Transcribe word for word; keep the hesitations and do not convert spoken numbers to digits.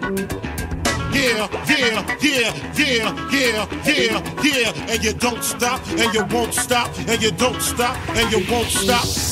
Yeah, yeah, yeah, yeah, yeah, yeah, yeah. And you don't stop, and you won't stop, and you don't stop, and you won't stop.